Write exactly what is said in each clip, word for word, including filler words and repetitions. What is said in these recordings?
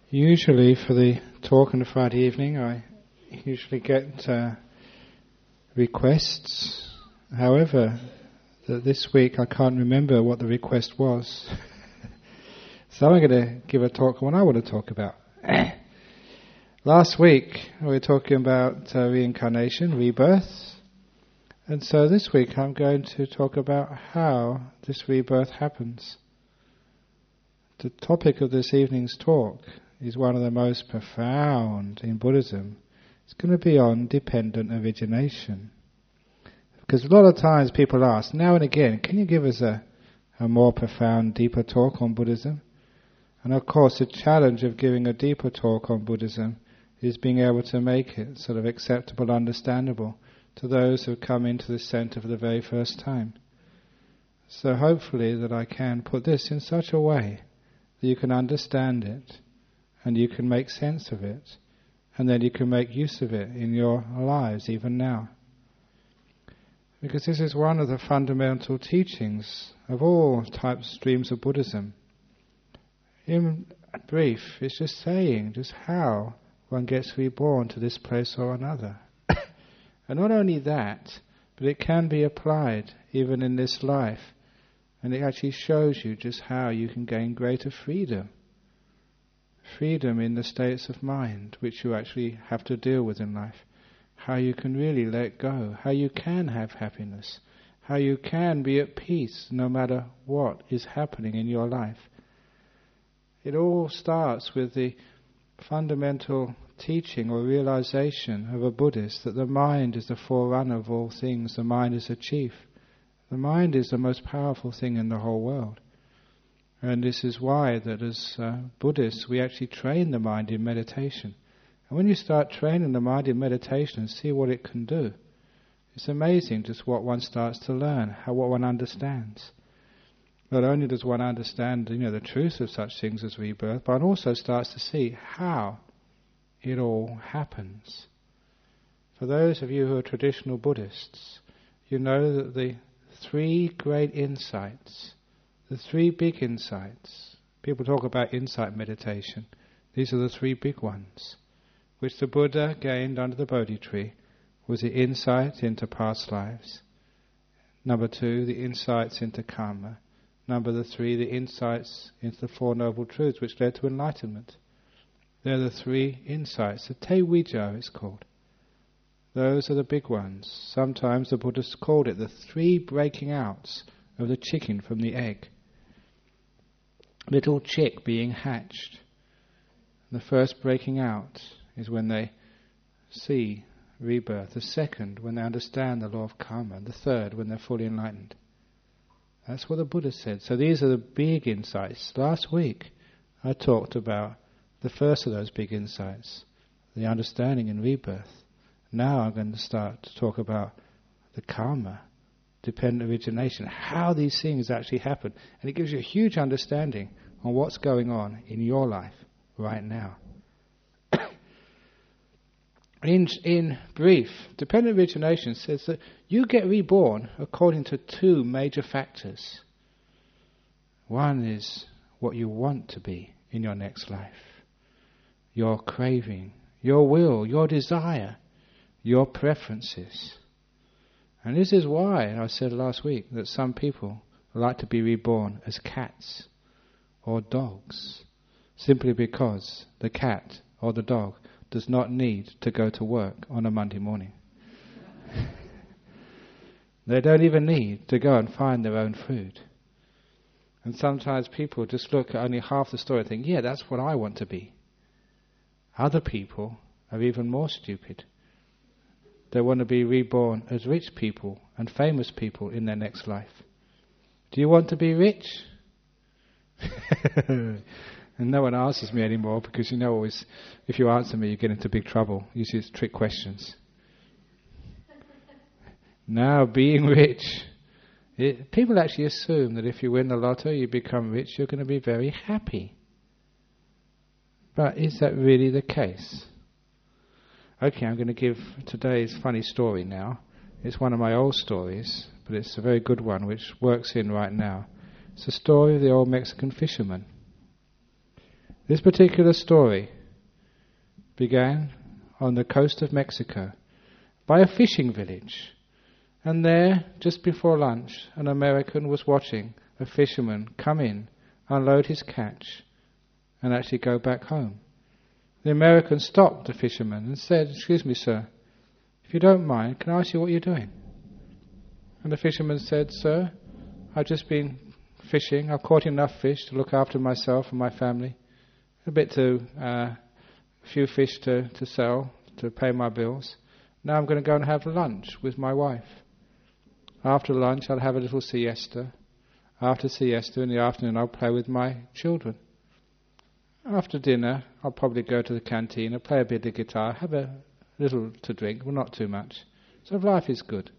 Usually for the talk on the Friday evening, I usually get uh, requests. However, that this week I can't remember what the request was. So I'm going to give a talk on what I want to talk about. Last week we were talking about uh, reincarnation, rebirth. And so this week I'm going to talk about how this rebirth happens. The topic of this evening's talk is one of the most profound in Buddhism. It's going to be on dependent origination. Because a lot of times people ask, now and again, can you give us a, a more profound, deeper talk on Buddhism? And of course the challenge of giving a deeper talk on Buddhism is being able to make it sort of acceptable, understandable to those who come into the centre for the very first time. So hopefully that I can put this in such a way that you can understand it, and you can make sense of it, and then you can make use of it in your lives even now. Because this is one of the fundamental teachings of all types of streams of Buddhism. In brief, it's just saying just how one gets reborn to this place or another. And not only that, but it can be applied even in this life, and it actually shows you just how you can gain greater freedom. Freedom in the states of mind which you actually have to deal with in life. How you can really let go. How you can have happiness. How you can be at peace no matter what is happening in your life. It all starts with the fundamental teaching or realization of a Buddhist that the mind is the forerunner of all things. The mind is the chief. The mind is the most powerful thing in the whole world. And this is why that as uh, Buddhists we actually train the mind in meditation. And when you start training the mind in meditation and see what it can do, it's amazing just what one starts to learn, how what one understands. Not only does one understand, you know, the truth of such things as rebirth, but one also starts to see how it all happens. For those of you who are traditional Buddhists, you know that the three great insights, the three big insights, people talk about insight meditation, these are the three big ones, which the Buddha gained under the Bodhi tree, was the insight into past lives. Number two, the insights into karma. Number the three, the insights into the Four Noble Truths, which led to enlightenment. They're the three insights. The Te Wijo is called. Those are the big ones. Sometimes the Buddhists called it the three breaking outs of the chicken from the egg. Little chick being hatched. The first breaking out is when they see rebirth. The second, when they understand the law of karma. And the third, when they're fully enlightened. That's what the Buddha said. So these are the big insights. Last week I talked about the first of those big insights, the understanding in rebirth. Now I'm going to start to talk about the karma, dependent origination, how these things actually happen. And it gives you a huge understanding on what's going on in your life right now. in, in brief, dependent origination says that you get reborn according to two major factors. One is what you want to be in your next life. Your craving, your will, your desire, your preferences. And this is why I said last week that some people like to be reborn as cats or dogs, simply because the cat or the dog does not need to go to work on a Monday morning. They don't even need to go and find their own food. And sometimes people just look at only half the story and think, yeah, that's what I want to be. Other people are even more stupid. They want to be reborn as rich people and famous people in their next life. Do you want to be rich? And no one answers me anymore because you know always, if you answer me you get into big trouble. Usually it's trick questions. Now being rich, it, people actually assume that if you win the lotto you become rich, you're going to be very happy. But is that really the case? Okay, I'm going to give today's funny story now. It's one of my old stories, but it's a very good one which works in right now. It's the story of the old Mexican fisherman. This particular story began on the coast of Mexico by a fishing village. And there, just before lunch, an American was watching a fisherman come in, unload his catch, and actually go back home. The American stopped the fisherman and said, "Excuse me, sir, if you don't mind, can I ask you what you're doing?" And the fisherman said, "Sir, I've just been fishing. I've caught enough fish to look after myself and my family. A bit to, uh, a few fish to, to sell, to pay my bills. Now I'm going to go and have lunch with my wife. After lunch I'll have a little siesta. After siesta in the afternoon I'll play with my children. After dinner I'll probably go to the canteen, I'll play a bit of guitar, have a little to drink, well not too much. So life is good."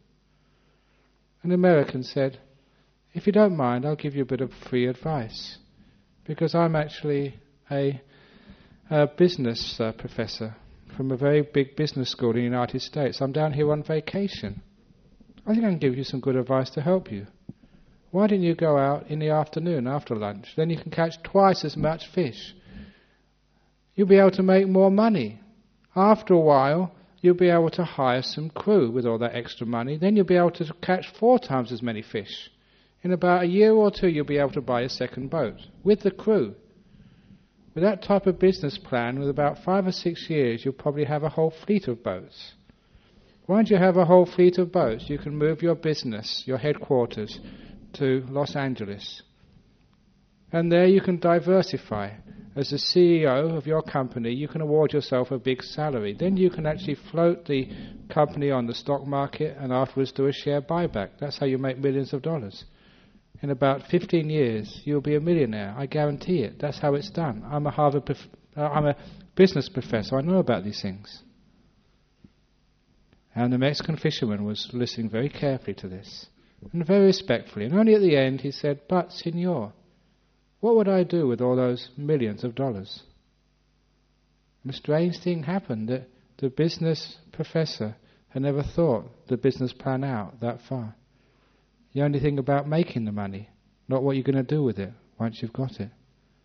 An American said, "If you don't mind, I'll give you a bit of free advice, because I'm actually a, a business uh, professor from a very big business school in the United States. I'm down here on vacation. I think I can give you some good advice to help you. Why don't you go out in the afternoon after lunch? Then you can catch twice as much fish. You'll be able to make more money. After a while, you'll be able to hire some crew with all that extra money. Then you'll be able to catch four times as many fish. In about a year or two, you'll be able to buy a second boat with the crew. With that type of business plan, with about five or six years, you'll probably have a whole fleet of boats. Once you have a whole fleet of boats, you can move your business, your headquarters, to Los Angeles. And there you can diversify. As the C E O of your company, you can award yourself a big salary. Then you can actually float the company on the stock market and afterwards do a share buyback. That's how you make millions of dollars. In about fifteen years, you'll be a millionaire. I guarantee it. That's how it's done. I'm a Harvard, prof- uh, I'm a business professor. I know about these things." And the Mexican fisherman was listening very carefully to this, and very respectfully. And only at the end he said, "But, Signor, what would I do with all those millions of dollars?" And a strange thing happened, that the business professor had never thought the business plan out that far. The only thing about making the money, not what you're going to do with it once you've got it.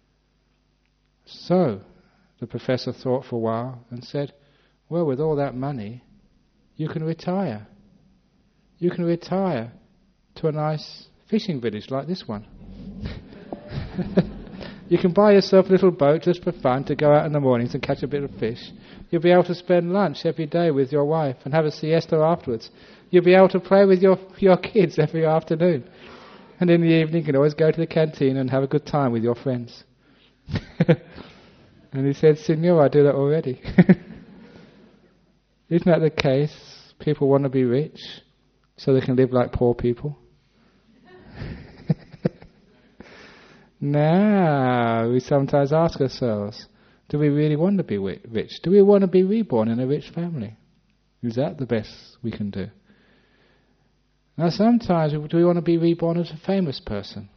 So, the professor thought for a while and said, "Well, with all that money, you can retire. You can retire to a nice fishing village like this one. You can buy yourself a little boat just for fun to go out in the mornings and catch a bit of fish. You'll be able to spend lunch every day with your wife and have a siesta afterwards. You'll be able to play with your your kids every afternoon. And in the evening you can always go to the canteen and have a good time with your friends." And he said, "Signor, I do that already." Isn't that the case? People want to be rich so they can live like poor people. Now, we sometimes ask ourselves, do we really want to be rich? Do we want to be reborn in a rich family? Is that the best we can do? Now, sometimes, do we want to be reborn as a famous person?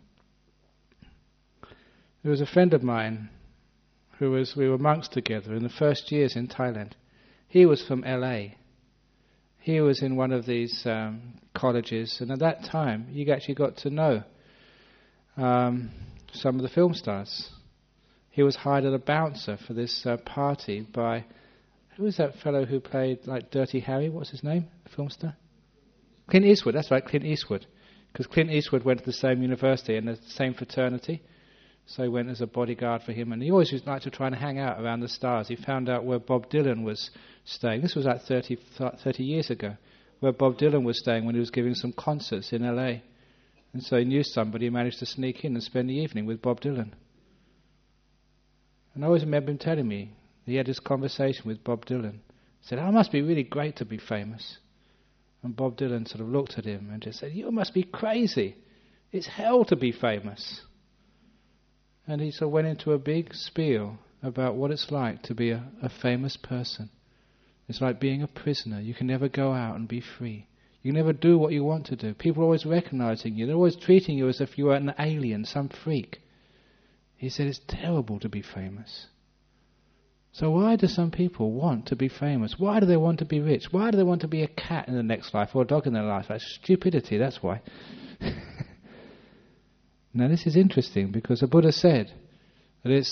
There was a friend of mine who was, we were monks together in the first years in Thailand. He was from L A. He was in one of these um, colleges, and at that time, you actually got to know um, some of the film stars. He was hired as a bouncer for this uh, party by, who was that fellow who played like Dirty Harry? What's his name? The film star? Clint Eastwood. That's right, Clint Eastwood. Because Clint Eastwood went to the same university and the same fraternity, so he went as a bodyguard for him. And he always used to like to try and hang out around the stars. He found out where Bob Dylan was staying. This was like thirty, thirty years ago, where Bob Dylan was staying when he was giving some concerts in L A. And so he knew somebody who managed to sneak in and spend the evening with Bob Dylan. And I always remember him telling me he had this conversation with Bob Dylan. He said, "Oh, it must be really great to be famous." And Bob Dylan sort of looked at him and just said, "You must be crazy. It's hell to be famous." And he sort of went into a big spiel about what it's like to be a, a famous person. It's like being a prisoner. You can never go out and be free. You can never do what you want to do. People are always recognizing you. They're always treating you as if you were an alien, some freak. He said it's terrible to be famous. So why do some people want to be famous? Why do they want to be rich? Why do they want to be a cat in the next life or a dog in their life? That's stupidity, that's why. Now this is interesting because the Buddha said that it's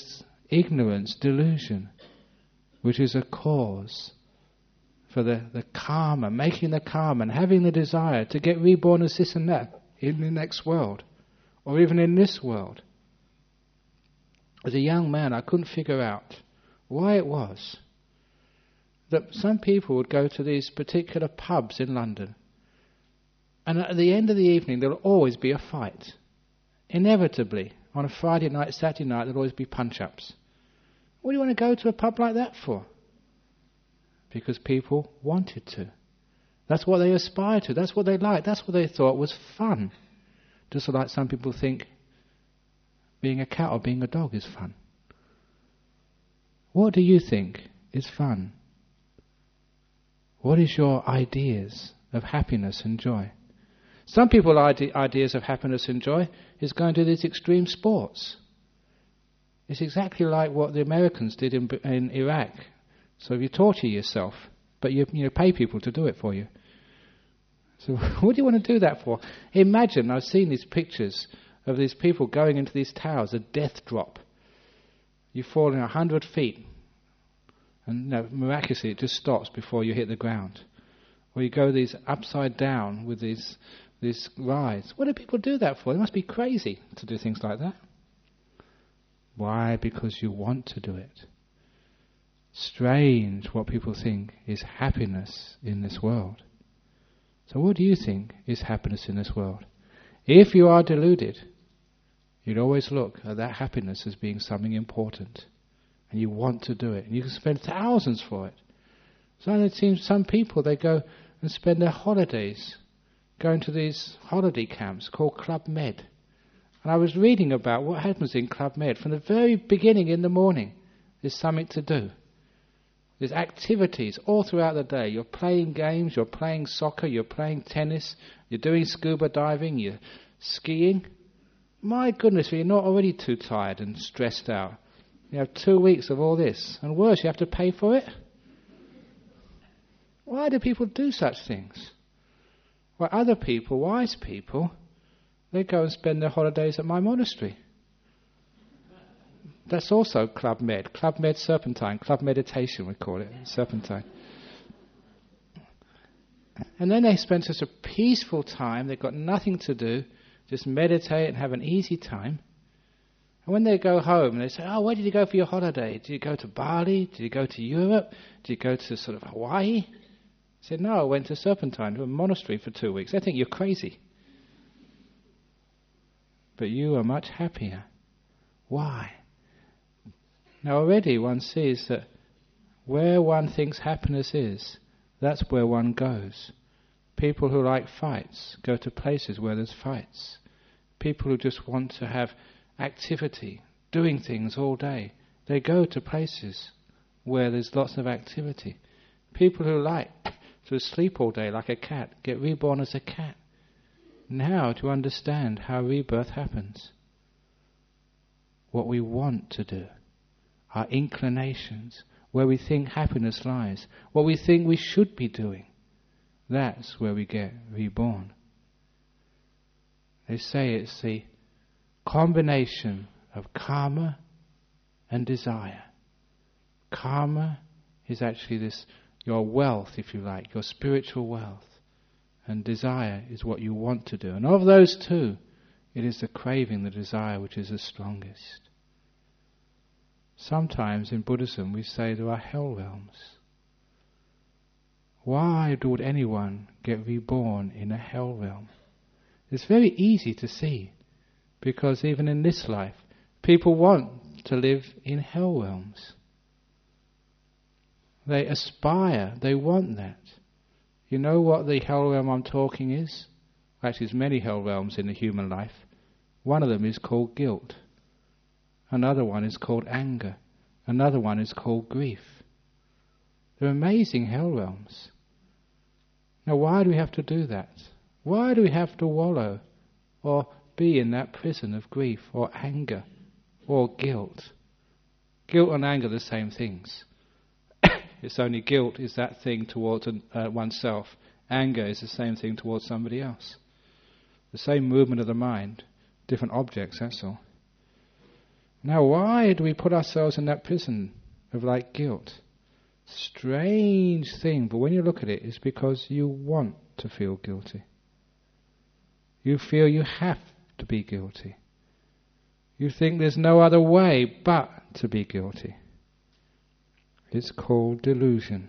ignorance, delusion, which is a cause for the, the karma, making the karma and having the desire to get reborn as this and that in the next world, or even in this world. As a young man, I couldn't figure out why it was that some people would go to these particular pubs in London, and at the end of the evening there will always be a fight. Inevitably, on a Friday night, Saturday night, there will always be punch-ups. What do you want to go to a pub like that for? Because people wanted to. That's what they aspired to. That's what they liked. That's what they thought was fun. Just like some people think being a cat or being a dog is fun. What do you think is fun? What is your ideas of happiness and joy? Some people's ide- ideas of happiness and joy is going to these extreme sports. It's exactly like what the Americans did in, in Iraq. So you torture yourself, but you, you pay people to do it for you. So what do you want to do that for? Imagine, I've seen these pictures of these people going into these towers, a death drop. You fall in a hundred feet, and no, miraculously it just stops before you hit the ground. Or you go these upside down with these these rides. What do people do that for? They must be crazy to do things like that. Why? Because you want to do it. Strange what people think is happiness in this world. So what do you think is happiness in this world? If you are deluded, you'd always look at that happiness as being something important. And you want to do it. And you can spend thousands for it. So it seems some people, they go and spend their holidays going to these holiday camps called Club Med. And I was reading about what happens in Club Med. From the very beginning in the morning, there's something to do. There's activities all throughout the day. You're playing games, you're playing soccer, you're playing tennis, you're doing scuba diving, you're skiing. My goodness, you're not already too tired and stressed out. You have two weeks of all this. And worse, you have to pay for it. Why do people do such things? Well, other people, wise people, they go and spend their holidays at my monastery. That's also Club Med. Club Med Serpentine. Club Meditation, we call it. Serpentine. And then they spend such a peaceful time. They've got nothing to do. Just meditate and have an easy time. And when they go home, they say, oh, where did you go for your holiday? Did you go to Bali? Did you go to Europe? Did you go to sort of Hawaii? I said, no, I went to Serpentine, to a monastery for two weeks. They think you're crazy. But you are much happier. Why? Now already one sees that where one thinks happiness is, that's where one goes. People who like fights go to places where there's fights. People who just want to have activity, doing things all day, they go to places where there's lots of activity. People who like to sleep all day like a cat get reborn as a cat. Now to understand how rebirth happens. What we want to do. Our inclinations, where we think happiness lies, what we think we should be doing, that's where we get reborn. They say it's the combination of karma and desire. Karma is actually this, your wealth, if you like, your spiritual wealth. And desire is what you want to do. And of those two, it is the craving, the desire, which is the strongest. Sometimes in Buddhism we say there are hell realms. Why would anyone get reborn in a hell realm? It's very easy to see, because even in this life, people want to live in hell realms. They aspire, they want that. You know what the hell realm I'm talking is? Actually, there's many hell realms in the human life. One of them is called guilt. Another one is called anger. Another one is called grief. They're amazing hell realms. Now why do we have to do that? Why do we have to wallow or be in that prison of grief or anger or guilt? Guilt and anger are the same things. It's only guilt is that thing towards uh, oneself. Anger is the same thing towards somebody else. The same movement of the mind, different objects, that's all. Now, why do we put ourselves in that prison of like guilt? Strange thing, but when you look at it, it's because you want to feel guilty. You feel you have to be guilty. You think there's no other way but to be guilty. It's called delusion.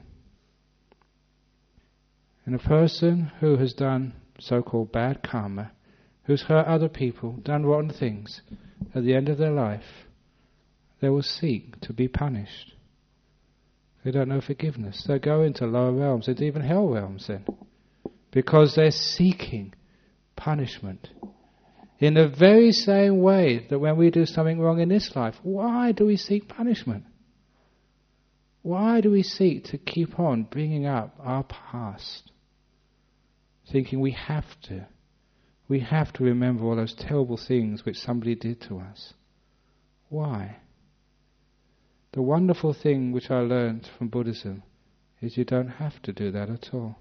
And a person who has done so-called bad karma, who's hurt other people, done rotten things, at the end of their life, they will seek to be punished. They don't know forgiveness. They go into lower realms, into even hell realms then, because they're seeking punishment. In the very same way that when we do something wrong in this life, why do we seek punishment? Why do we seek to keep on bringing up our past? Thinking we have to. We have to remember all those terrible things which somebody did to us. Why? The wonderful thing which I learned from Buddhism is you don't have to do that at all.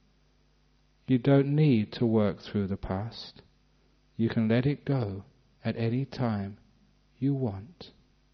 You don't need to work through the past. You can let it go at any time you want.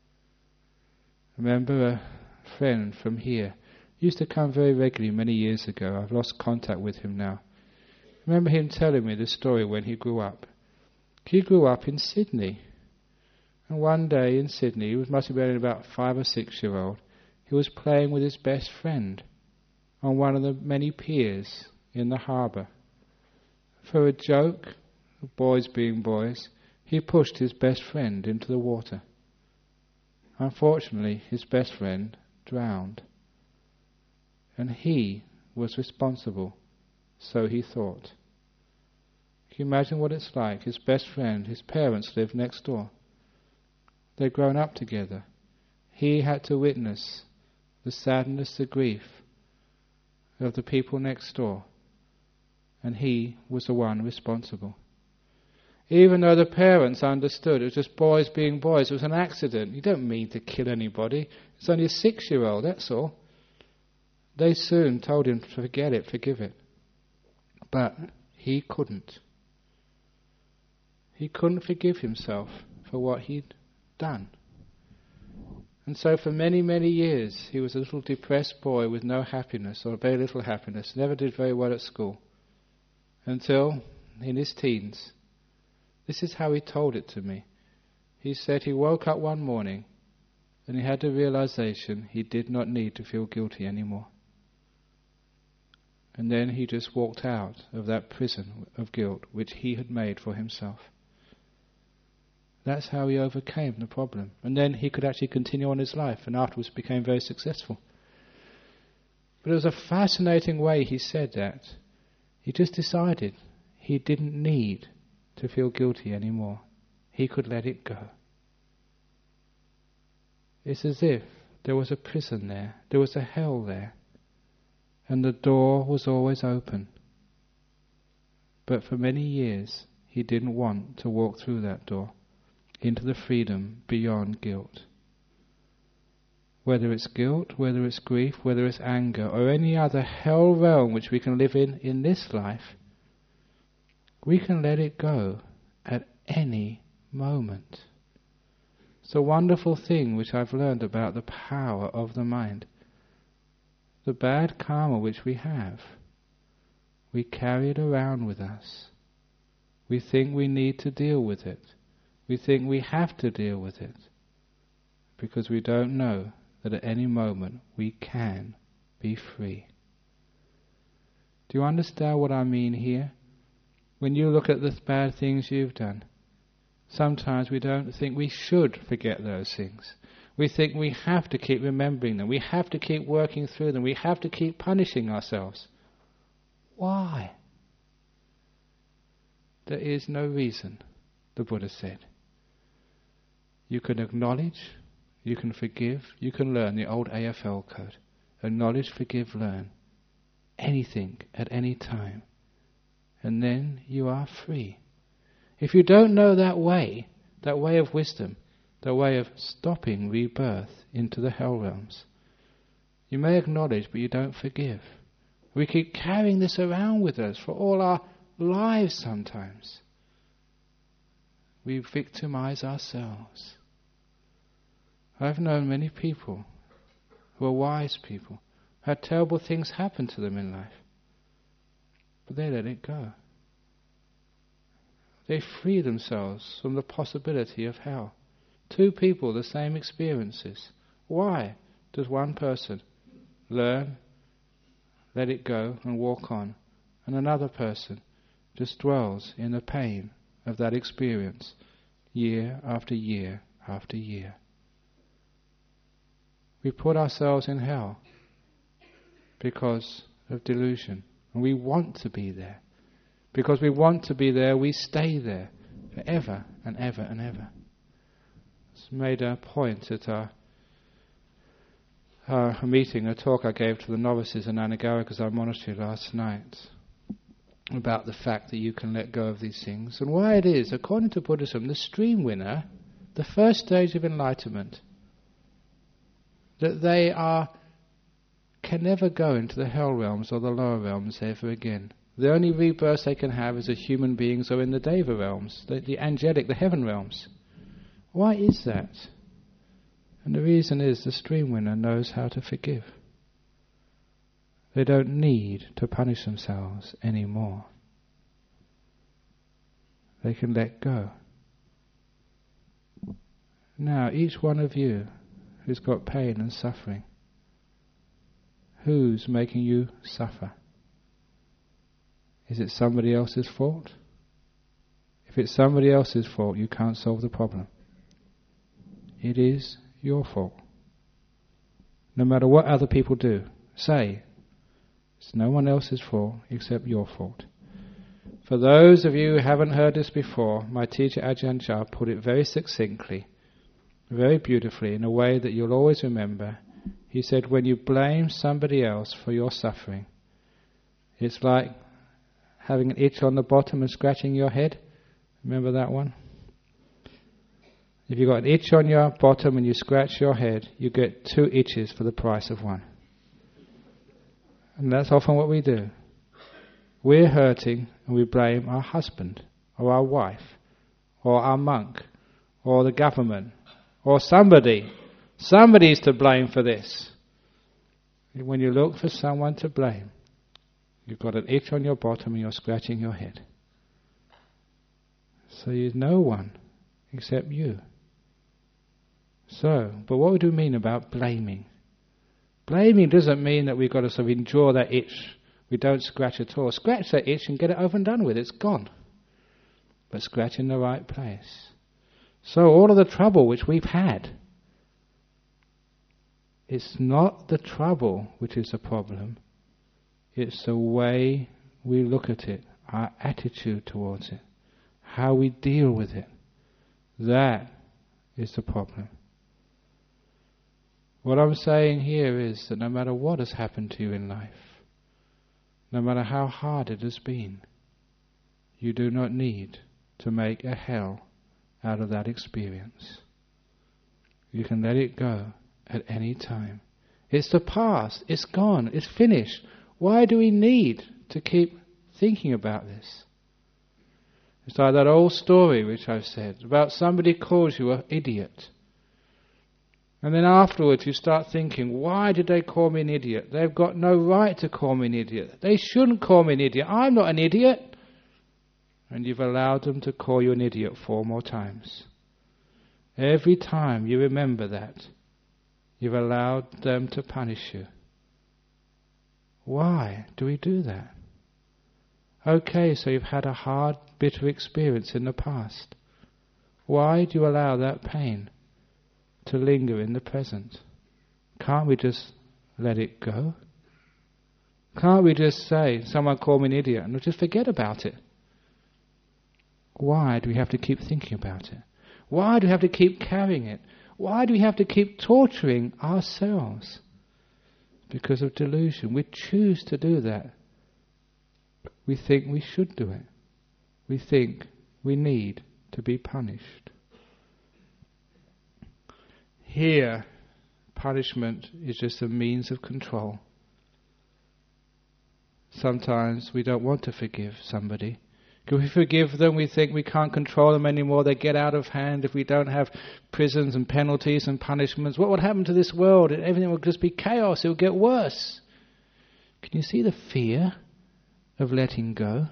Remember a friend from here used to come very regularly many years ago. I've lost contact with him now. Remember him telling me the story when he grew up. He grew up in Sydney. And one day in Sydney, he was, must have been about five or six year old, he was playing with his best friend on one of the many piers in the harbour. For a joke, boys being boys, he pushed his best friend into the water. Unfortunately, his best friend drowned. And he was responsible, so he thought. Can you imagine what it's like? His best friend, his parents lived next door. They'd grown up together. He had to witness the sadness, the grief of the people next door. And he was the one responsible. Even though the parents understood it was just boys being boys, it was an accident. You don't mean to kill anybody. It's only a six-year-old, that's all. They soon told him to forget it, forgive it. But he couldn't. He couldn't forgive himself for what he'd done. And so for many, many years he was a little depressed boy with no happiness, or very little happiness, never did very well at school. Until, in his teens, this is how he told it to me. He said he woke up one morning and he had the realization he did not need to feel guilty anymore. And then he just walked out of that prison of guilt which he had made for himself. That's how he overcame the problem. And then he could actually continue on his life and afterwards became very successful. But it was a fascinating way he said that. He just decided he didn't need to feel guilty anymore. He could let it go. It's as if there was a prison there, there was a hell there, and the door was always open. But for many years he didn't want to walk through that door into the freedom beyond guilt. Whether it's guilt, whether it's grief, whether it's anger, or any other hell realm which we can live in in this life, we can let it go at any moment. It's a wonderful thing which I've learned about the power of the mind. The bad karma which we have, we carry it around with us. We think we need to deal with it. We think we have to deal with it because we don't know that at any moment we can be free. Do you understand what I mean here? When you look at the bad things you've done, sometimes we don't think we should forget those things. We think we have to keep remembering them. We have to keep working through them. We have to keep punishing ourselves. Why? There is no reason, the Buddha said. You can acknowledge, you can forgive, you can learn the old A F L code. Acknowledge, forgive, learn. Anything at any time. And then you are free. If you don't know that way, that way of wisdom, the way of stopping rebirth into the hell realms, you may acknowledge, but you don't forgive. We keep carrying this around with us for all our lives sometimes. We victimize ourselves. I've known many people who are wise people, had terrible things happen to them in life, but they let it go. They free themselves from the possibility of hell. Two people, the same experiences. Why does one person learn, let it go and walk on, and another person just dwells in the pain of that experience year after year after year? We put ourselves in hell because of delusion, and we want to be there. Because we want to be there, we stay there forever and ever and ever. It's made a point at our, our meeting, a talk I gave to the novices in Anagarika Monastery last night, about the fact that you can let go of these things, and why it is, according to Buddhism, the stream winner, the first stage of enlightenment, that they are can never go into the hell realms or the lower realms ever again. The only rebirth they can have is as human beings or in the Deva realms, the, the angelic, the heaven realms. Why is that? And the reason is the stream winner knows how to forgive. They don't need to punish themselves anymore. They can let go. Now, each one of you who's got pain and suffering, who's making you suffer? Is it somebody else's fault? If it's somebody else's fault, you can't solve the problem. It is your fault. No matter what other people do, say, it's no one else's fault except your fault. For those of you who haven't heard this before, my teacher Ajahn Chah put it very succinctly, very beautifully, in a way that you'll always remember. He said, when you blame somebody else for your suffering, it's like having an itch on the bottom and scratching your head. Remember that one? If you've got an itch on your bottom and you scratch your head, you get two itches for the price of one. And that's often what we do. We're hurting and we blame our husband or our wife or our monk or the government or somebody. Somebody's to blame for this. When you look for someone to blame, you've got an itch on your bottom and you're scratching your head. So there's no one except you. So, but what do we mean about blaming? Blaming doesn't mean that we've got to sort of endure that itch. We don't scratch at all. Scratch that itch and get it over and done with. It's gone. But scratch in the right place. So all of the trouble which we've had, it's not the trouble which is the problem. It's the way we look at it, our attitude towards it, how we deal with it. That is the problem. What I'm saying here is that no matter what has happened to you in life, no matter how hard it has been, you do not need to make a hell out of that experience. You can let it go at any time. It's the past. It's gone. It's finished. Why do we need to keep thinking about this? It's like that old story which I've said about somebody calls you an idiot. And then afterwards you start thinking, why did they call me an idiot? They've got no right to call me an idiot. They shouldn't call me an idiot. I'm not an idiot. And you've allowed them to call you an idiot four more times. Every time you remember that, you've allowed them to punish you. Why do we do that? Okay, so you've had a hard, bitter experience in the past. Why do you allow that pain to linger in the present? Can't we just let it go? Can't we just say, someone called me an idiot, and we'll just forget about it? Why do we have to keep thinking about it? Why do we have to keep carrying it? Why do we have to keep torturing ourselves? Because of delusion. We choose to do that. We think we should do it. We think we need to be punished. Here, punishment is just a means of control. Sometimes we don't want to forgive somebody If we forgive them, we think we can't control them anymore, they get out of hand. If we don't have prisons and penalties and punishments, what would happen to this world? Everything would just be chaos, it would get worse. Can you see the fear of letting go?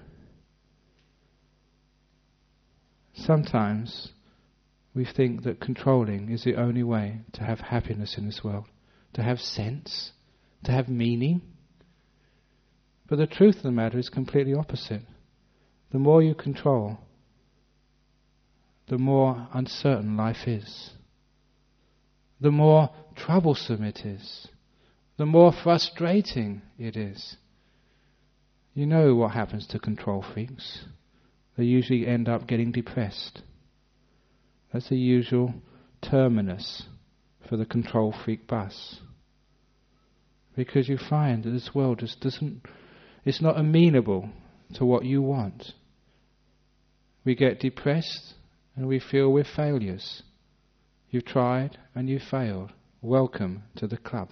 Sometimes we think that controlling is the only way to have happiness in this world, to have sense, to have meaning. But the truth of the matter is completely opposite. The more you control, the more uncertain life is. The more troublesome it is. The more frustrating it is. You know what happens to control freaks. They usually end up getting depressed. That's the usual terminus for the control freak bus. Because you find that this world just doesn't, it's not amenable to what you want. We get depressed and we feel we're failures. You've tried and you've failed. Welcome to the club.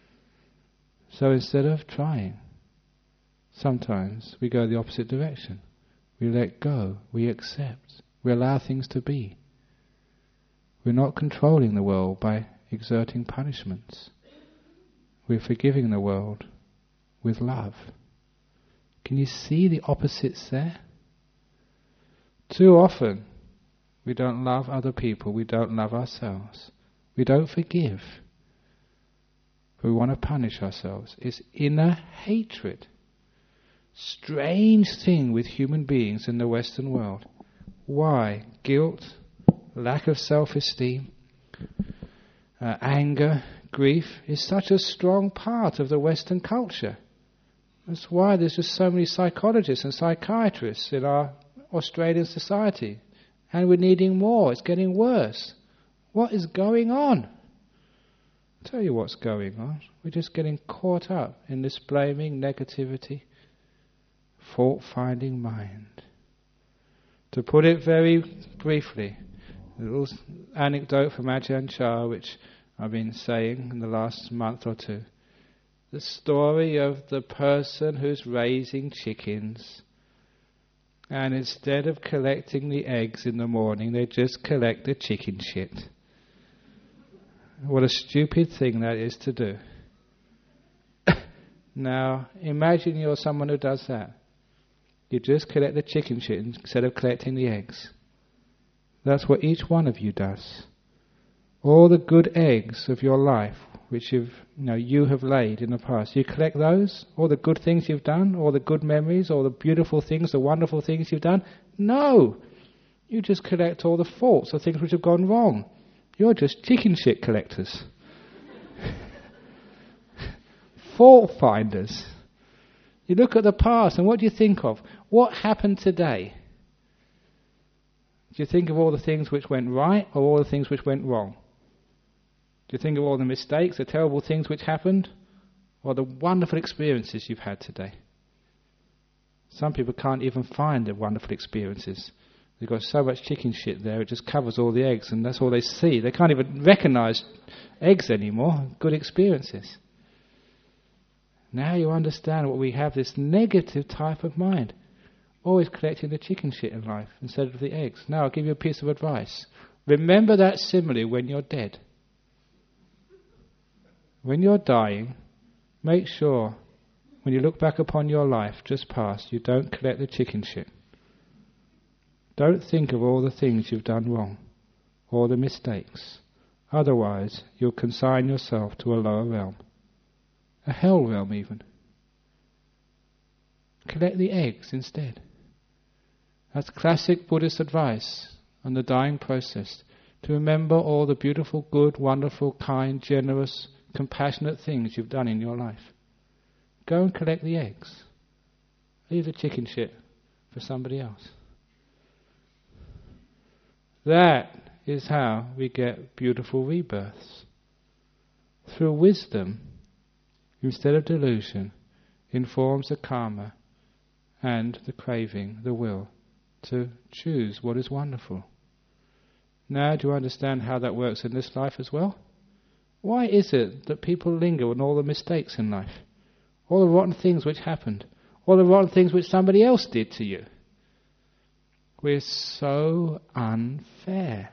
So instead of trying, sometimes we go the opposite direction. We let go, we accept, we allow things to be. We're not controlling the world by exerting punishments. We're forgiving the world with love. Can you see the opposites there? Too often, we don't love other people, we don't love ourselves. We don't forgive, but we want to punish ourselves. It's inner hatred. Strange thing with human beings in the Western world. Why? Guilt, lack of self-esteem, uh, anger, grief is such a strong part of the Western culture. That's why there's just so many psychologists and psychiatrists in our Australian society. And we're needing more. It's getting worse. What is going on? I'll tell you what's going on. We're just getting caught up in this blaming, negativity, fault-finding mind. To put it very briefly, a little anecdote from Ajahn Chah, which I've been saying in the last month or two. The story of the person who's raising chickens, and instead of collecting the eggs in the morning, they just collect the chicken shit. What a stupid thing that is to do. Now, imagine you're someone who does that. You just collect the chicken shit instead of collecting the eggs. That's what each one of you does. All the good eggs of your life, which you've, you know, you have laid in the past, you collect those? All the good things you've done? All the good memories? All the beautiful things, the wonderful things you've done? No! You just collect all the faults, the things which have gone wrong. You're just chicken shit collectors. Fault finders. You look at the past and what do you think of? What happened today? Do you think of all the things which went right or all the things which went wrong? Do you think of all the mistakes, the terrible things which happened, or the wonderful experiences you've had today? Some people can't even find the wonderful experiences. They've got so much chicken shit there, it just covers all the eggs, and that's all they see. They can't even recognize eggs anymore, good experiences. Now you understand what we have, this negative type of mind. Always collecting the chicken shit in life instead of the eggs. Now I'll give you a piece of advice. Remember that simile when you're dead. When you're dying, make sure when you look back upon your life just past, you don't collect the chicken shit. Don't think of all the things you've done wrong, or the mistakes. Otherwise, you'll consign yourself to a lower realm. A hell realm even. Collect the eggs instead. That's classic Buddhist advice on the dying process. To remember all the beautiful, good, wonderful, kind, generous, compassionate things you've done in your life. Go and collect the eggs. Leave the chicken shit for somebody else. That is how we get beautiful rebirths. Through wisdom, instead of delusion, informs the karma and the craving, the will, to choose what is wonderful. Now do you understand how that works in this life as well? Why is it that people linger on all the mistakes in life? All the rotten things which happened? All the rotten things which somebody else did to you? We're so unfair.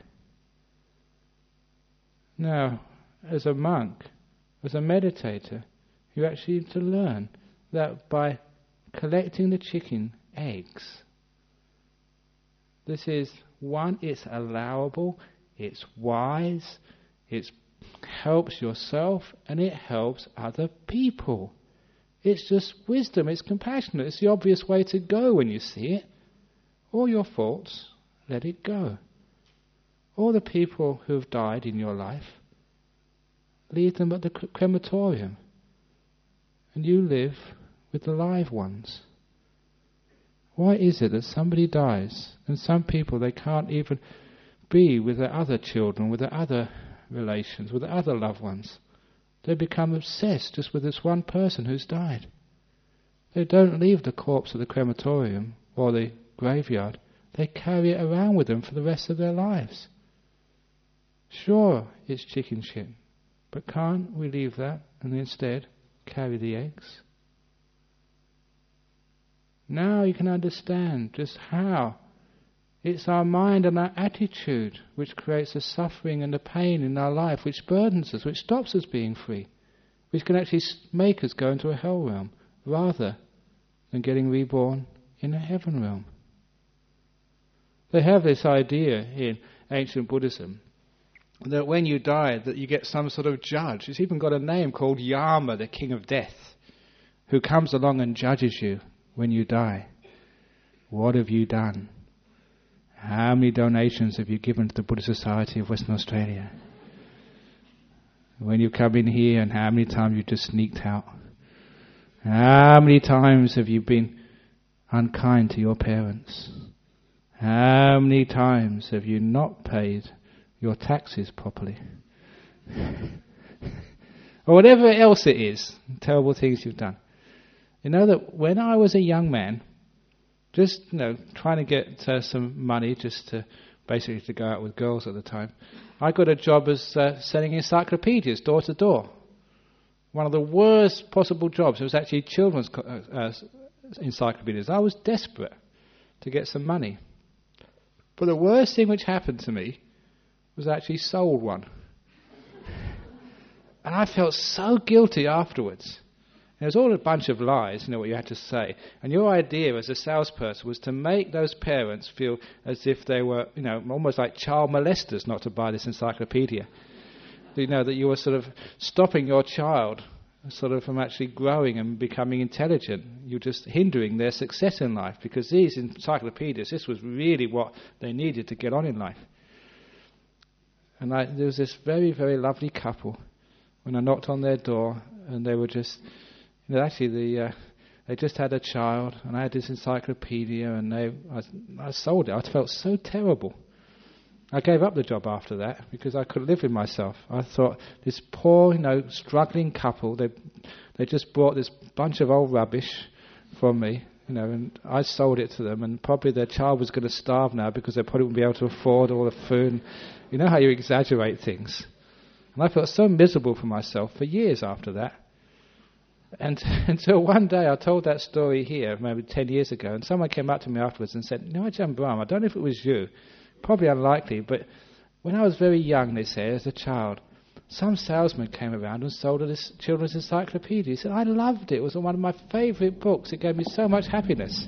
Now, as a monk, as a meditator, you actually need to learn that by collecting the chicken eggs, this is one, it's allowable, it's wise, it helps yourself, and it helps other people. It's just wisdom, it's compassionate, it's the obvious way to go when you see it. All your faults, let it go. All the people who have died in your life, leave them at the crematorium, and you live with the live ones. Why is it that somebody dies, and some people, they can't even be with their other children, with their other relations, with their other loved ones? They become obsessed just with this one person who's died. They don't leave the corpse at the crematorium or the graveyard. They carry it around with them for the rest of their lives. Sure, it's chicken shit, but can't we leave that and instead carry the eggs? Now you can understand just how it's our mind and our attitude which creates the suffering and the pain in our life, which burdens us, which stops us being free, which can actually make us go into a hell realm rather than getting reborn in a heaven realm. They have this idea in ancient Buddhism that when you die, that you get some sort of judge. It's even got a name called Yama, the king of death, who comes along and judges you when you die. What have you done? How many donations have you given to the Buddhist Society of Western Australia? When you come in here, and how many times you just sneaked out? How many times have you been unkind to your parents? How many times have you not paid your taxes properly? Or whatever else it is, terrible things you've done. You know that when I was a young man, just, you know, trying to get uh, some money just to basically to go out with girls at the time, I got a job as uh, selling encyclopedias door to door. One of the worst possible jobs. It was actually children's co- uh, uh, encyclopedias. I was desperate to get some money. But the worst thing which happened to me was I actually sold one. And I felt so guilty afterwards. It was all a bunch of lies, you know, what you had to say. And your idea as a salesperson was to make those parents feel as if they were, you know, almost like child molesters not to buy this encyclopedia. You know, that you were sort of stopping your child sort of from actually growing and becoming intelligent. You're just hindering their success in life, because these encyclopedias, this was really what they needed to get on in life. And I, there was this very, very lovely couple when I knocked on their door, and they were just... Actually, the uh, they just had a child, and I had this encyclopedia, and they I, I sold it. I felt so terrible. I gave up the job after that because I couldn't live with myself. I thought, this poor, you know, struggling couple, they they just brought this bunch of old rubbish from me, you know, and I sold it to them, and probably their child was going to starve now because they probably wouldn't be able to afford all the food. You know how you exaggerate things. And I felt so miserable for myself for years after that. And until one day I told that story here, maybe ten years ago, and someone came up to me afterwards and said, "No, Ajahn Brahm, I don't know if it was you, probably unlikely, but when I was very young," they say, as a child, some salesman came around and sold this children's encyclopedia. He said, "I loved it. It was one of my favourite books. It gave me so much happiness."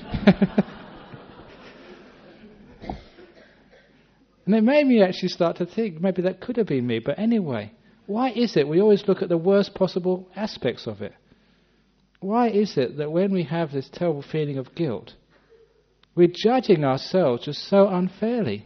And it made me actually start to think, maybe that could have been me, but anyway. Why is it we always look at the worst possible aspects of it? Why is it that when we have this terrible feeling of guilt, we're judging ourselves just so unfairly?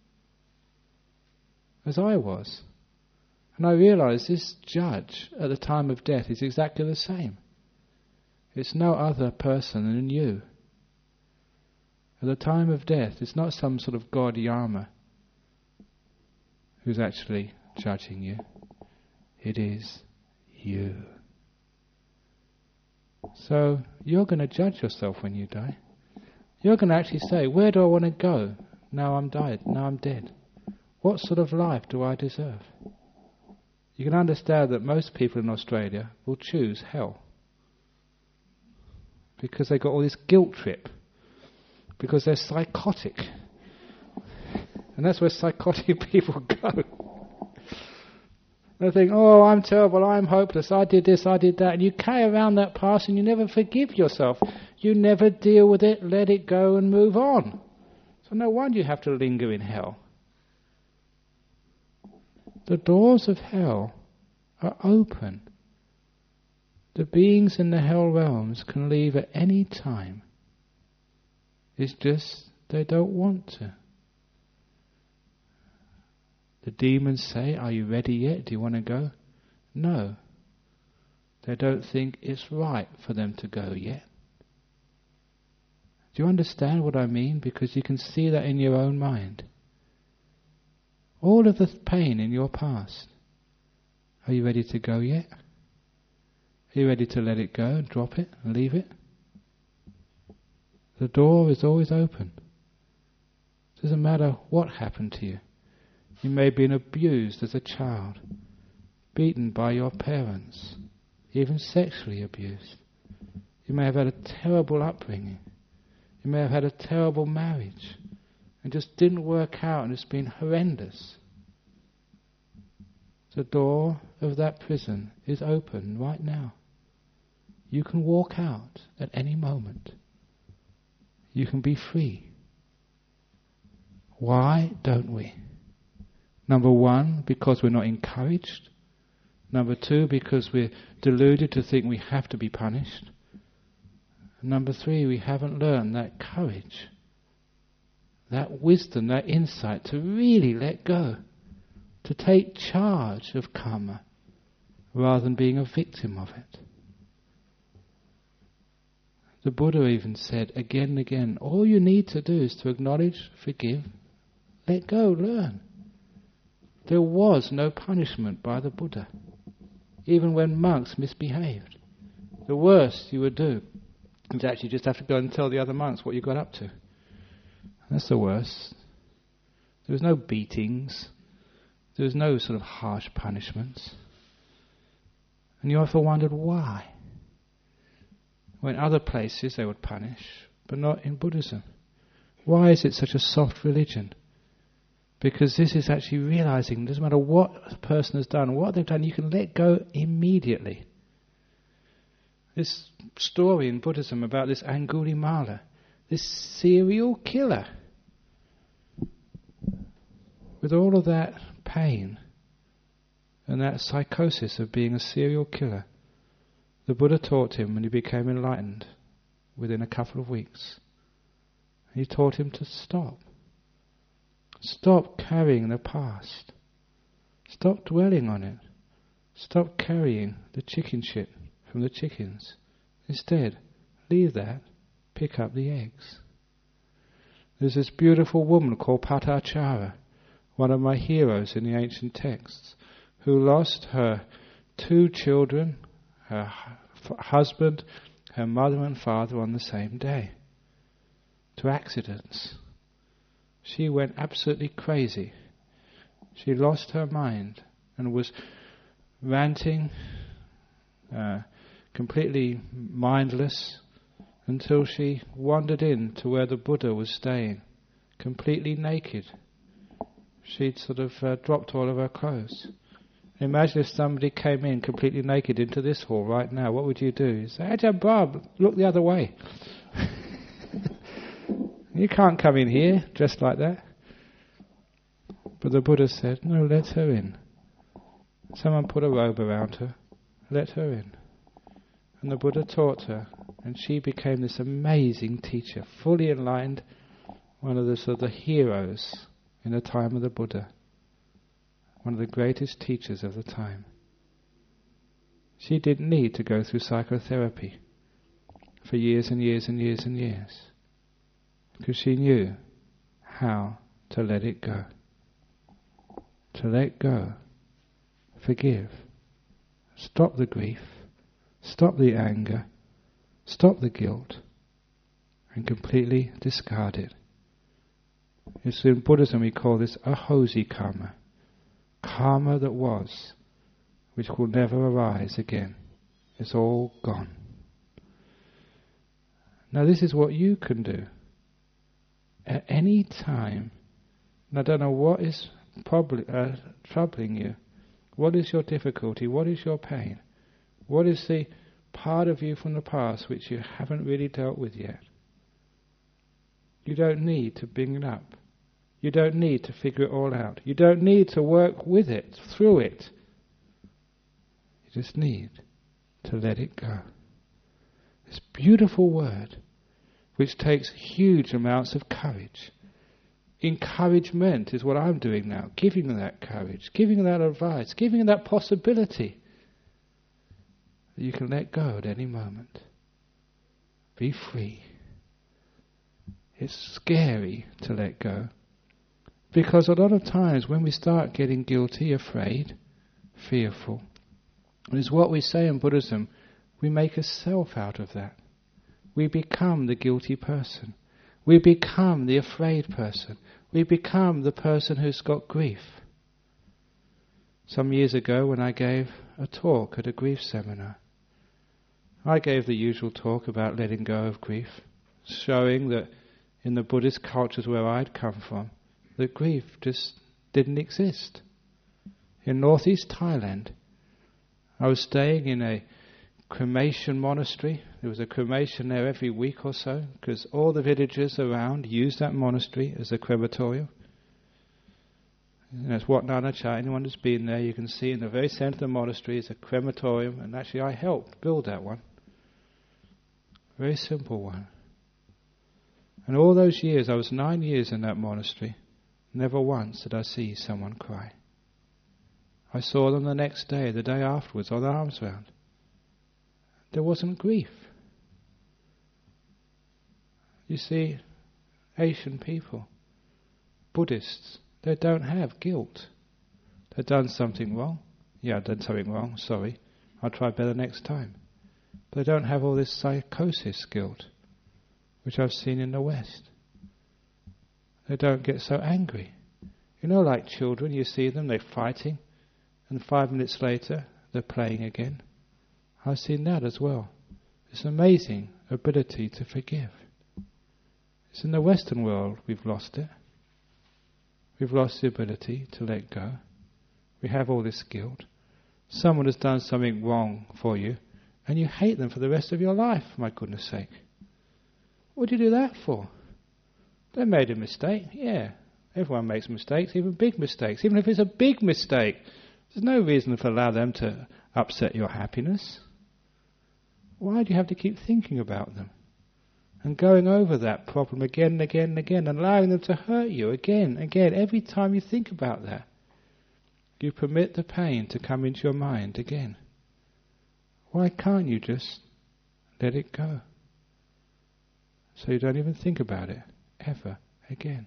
As I was. And I realised this judge at the time of death is exactly the same. It's no other person than you. At the time of death, it's not some sort of God Yama who's actually judging you. It is you. So you're going to judge yourself when you die. You're going to actually say, where do I want to go now I'm died, now I'm dead? What sort of life do I deserve? You can understand that most people in Australia will choose hell, because they got all this guilt trip. because they're psychotic. And that's where psychotic people go. They think, oh, I'm terrible, I'm hopeless, I did this, I did that. And you carry around that past and you never forgive yourself. You never deal with it, let it go and move on. So no wonder you have to linger in hell. The doors of hell are open. The beings in the hell realms can leave at any time. It's just they don't want to. The demons say, are you ready yet? Do you want to go? No. They don't think it's right for them to go yet. Do you understand what I mean? Because you can see that in your own mind. All of the pain in your past. Are you ready to go yet? Are you ready to let it go and drop it and leave it? The door is always open. It doesn't matter what happened to you. You may have been abused as a child, beaten by your parents, even sexually abused. You may have had a terrible upbringing. You may have had a terrible marriage and just didn't work out and it's been horrendous. The door of that prison is open right now. You can walk out at any moment. You can be free. Why don't we? Number one, because we're not encouraged. Number two, because we're deluded to think we have to be punished. And number three, we haven't learned that courage, that wisdom, that insight to really let go, to take charge of karma rather than being a victim of it. The Buddha even said again and again, all you need to do is to acknowledge, forgive, let go, learn. There was no punishment by the Buddha, even when monks misbehaved. The worst you would do is actually just have to go and tell the other monks what you got up to. That's the worst. There was no beatings. There was no sort of harsh punishments. And you often wondered why. When other places they would punish, but not in Buddhism. Why is it such a soft religion? Because this is actually realizing, it doesn't matter what a person has done, what they've done, you can let go immediately. This story in Buddhism about this Angulimala, this serial killer, with all of that pain and that psychosis of being a serial killer, the Buddha taught him when he became enlightened within a couple of weeks. He taught him to stop. Stop carrying the past. Stop dwelling on it. Stop carrying the chicken shit from the chickens. Instead, leave that, pick up the eggs. There's this beautiful woman called Patachara, one of my heroes in the ancient texts, who lost her two children, her f- husband, her mother and father on the same day, to accidents. She went absolutely crazy. She lost her mind and was ranting, uh, completely mindless, until she wandered in to where the Buddha was staying, completely naked. She'd sort of uh, dropped all of her clothes. Imagine if somebody came in completely naked into this hall right now. What would you do? You'd say, Ajahn Brahm, look the other way. You can't come in here dressed like that. But the Buddha said, no, let her in. Someone put a robe around her. Let her in. And the Buddha taught her. And she became this amazing teacher, fully enlightened, one of the sort of the heroes in the time of the Buddha. One of the greatest teachers of the time. She didn't need to go through psychotherapy for years and years and years and years. Because she knew how to let it go. To let go. Forgive. Stop the grief. Stop the anger. Stop the guilt. And completely discard it. It's in Buddhism we call this ahosi karma. Karma that was, which will never arise again. It's all gone. Now this is what you can do. at any time, and I don't know what is prob- uh, troubling you, what is your difficulty, what is your pain, what is the part of you from the past which you haven't really dealt with yet. You don't need to bring it up. You don't need to figure it all out. You don't need to work with it, through it. You just need to let it go. This beautiful word, which takes huge amounts of courage. Encouragement is what I'm doing now, giving them that courage, giving them that advice, giving them that possibility that you can let go at any moment. Be free. It's scary to let go, because a lot of times when we start getting guilty, afraid, fearful, it's what we say in Buddhism, we make a self out of that. We become the guilty person. We become the afraid person. We become the person who's got grief. Some years ago when I gave a talk at a grief seminar, I gave the usual talk about letting go of grief, showing that in the Buddhist cultures where I'd come from, that grief just didn't exist. In northeast Thailand, I was staying in a cremation monastery. There was a cremation there every week or so, because all the villagers around used that monastery as a crematorium. And that's Wat Nana Cha. Anyone who's been there, you can see in the very centre of the monastery is a crematorium, and actually I helped build that one. Very simple one. And all those years, I was nine years in that monastery, never once did I see someone cry. I saw them the next day, the day afterwards, with their arms round. There wasn't grief. You see, Asian people, Buddhists, they don't have guilt. They've done something wrong. Yeah, I've done something wrong, sorry. I'll try better next time. But they don't have all this psychosis guilt, which I've seen in the West. They don't get so angry. You know, like children, you see them, they're fighting, and five minutes later, they're playing again. I've seen that as well. This amazing ability to forgive. It's in the Western world we've lost it. We've lost the ability to let go. We have all this guilt. Someone has done something wrong for you, and you hate them for the rest of your life, for my goodness sake. What do you do that for? They made a mistake. Yeah, everyone makes mistakes, even big mistakes. Even if it's a big mistake, there's no reason to allow them to upset your happiness. Why do you have to keep thinking about them? And going over that problem again and again and again, and allowing them to hurt you again and again. Every time you think about that, you permit the pain to come into your mind again. Why can't you just let it go? So you don't even think about it ever again.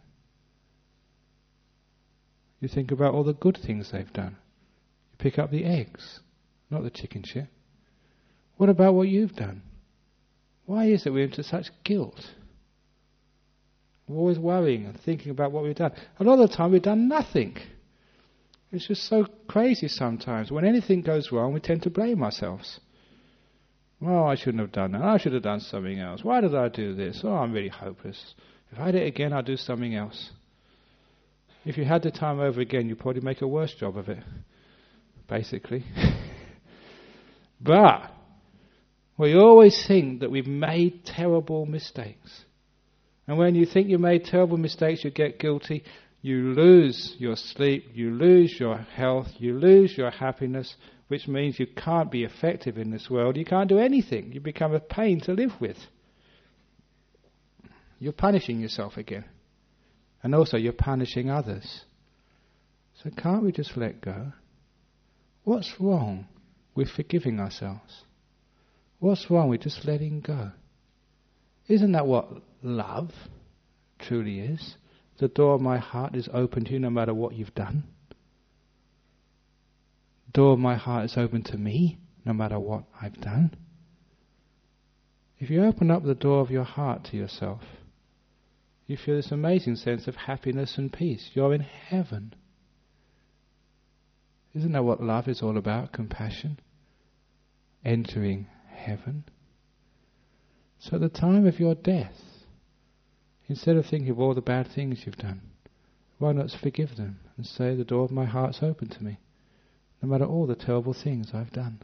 You think about all the good things they've done. You pick up the eggs, not the chicken shit. What about what you've done? Why is it we're into such guilt? We're always worrying and thinking about what we've done. A lot of the time we've done nothing. It's just so crazy sometimes. When anything goes wrong, we tend to blame ourselves. Well, I shouldn't have done that. I should have done something else. Why did I do this? Oh, I'm really hopeless. If I did it again, I'll do something else. If you had the time over again, you'd probably make a worse job of it, basically. But we always think that we've made terrible mistakes. And when you think you made terrible mistakes, you get guilty. You lose your sleep, you lose your health, you lose your happiness, which means you can't be effective in this world. You can't do anything. You become a pain to live with. You're punishing yourself again. And also you're punishing others. So can't we just let go? What's wrong with forgiving ourselves? What's wrong with just letting go? Isn't that what love truly is? The door of my heart is open to you no matter what you've done. The door of my heart is open to me no matter what I've done. If you open up the door of your heart to yourself, you feel this amazing sense of happiness and peace. You're in heaven. Isn't that what love is all about? Compassion? Entering heaven. So at the time of your death, Instead of thinking of all the bad things you've done, why not forgive them and say, the door of my heart's open to me, no matter all the terrible things I've done.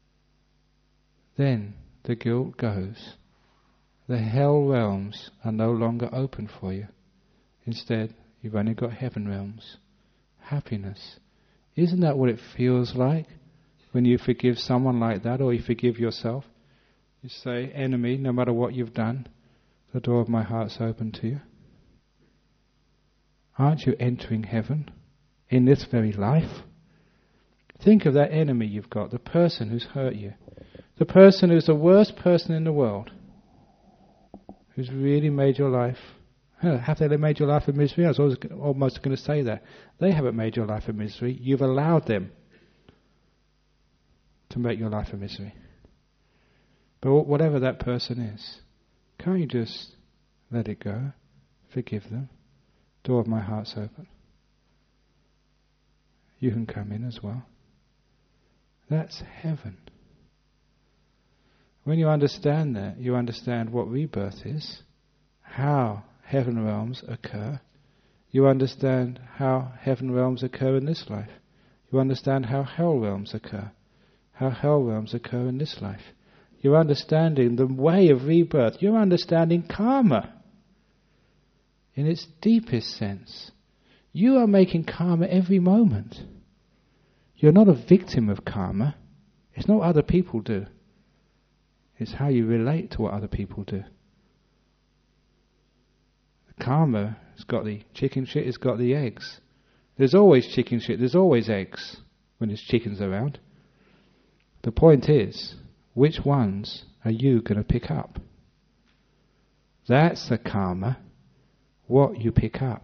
Then the guilt goes. The hell realms are no longer open for you. Instead, you've only got heaven realms. Happiness. Isn't that what it feels like when you forgive someone like that, or you forgive yourself? You say, enemy, no matter what you've done, the door of my heart's open to you. Aren't you entering heaven in this very life? Think of that enemy you've got, the person who's hurt you, the person who's the worst person in the world, who's really made your life. Have they made your life a misery? I was always, almost going to say that. They haven't made your life a misery. You've allowed them to make your life a misery. But whatever that person is, can't you just let it go? Forgive them. Door of my heart's open. You can come in as well. That's heaven. When you understand that, you understand what rebirth is, how heaven realms occur. You understand how heaven realms occur in this life. You understand how hell realms occur. How hell realms occur in this life. You're understanding the way of rebirth. You're understanding karma in its deepest sense. You are making karma every moment. You're not a victim of karma. It's not what other people do. It's how you relate to what other people do. Karma has got the chicken shit, it's got the eggs. There's always chicken shit, there's always eggs when there's chickens around. The point is, which ones are you going to pick up? That's the karma, what you pick up.